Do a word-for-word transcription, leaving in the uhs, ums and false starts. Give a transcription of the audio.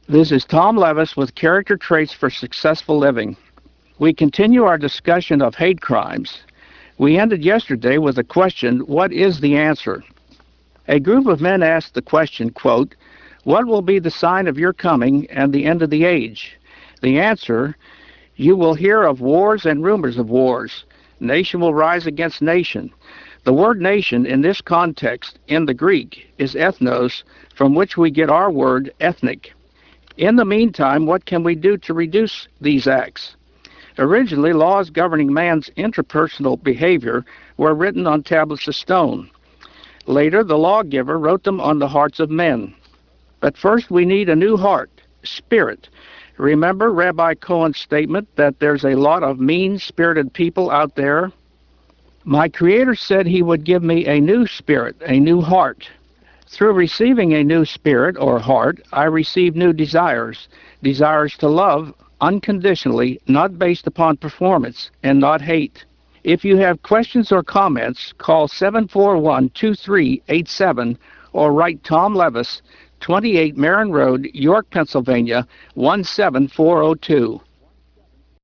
This is Tom Levis with Character Traits for Successful Living. We continue our discussion of hate crimes. We ended yesterday with the question, what is the answer? A group of men asked the question, quote, what will be the sign of your coming and the end of the age? The answer, you will hear of wars and rumors of wars. Nation will rise against nation. The word nation in this context, in the Greek, is ethnos, from which we get our word ethnic. In the meantime, what can we do to reduce these acts? Originally, laws governing man's interpersonal behavior were written on tablets of stone. Later, the lawgiver wrote them on the hearts of men. But first, we need a new heart, spirit. Remember Rabbi Cohen's statement that there's a lot of mean-spirited people out there? My Creator said he would give me a new spirit, a new heart. Through receiving a new spirit or heart, I receive new desires, desires to love unconditionally, not based upon performance, and not hate. If you have questions or comments, call seven four one, two three eight seven or write Tom Levis, twenty-eight Marin Road, York, Pennsylvania, one seven four zero two.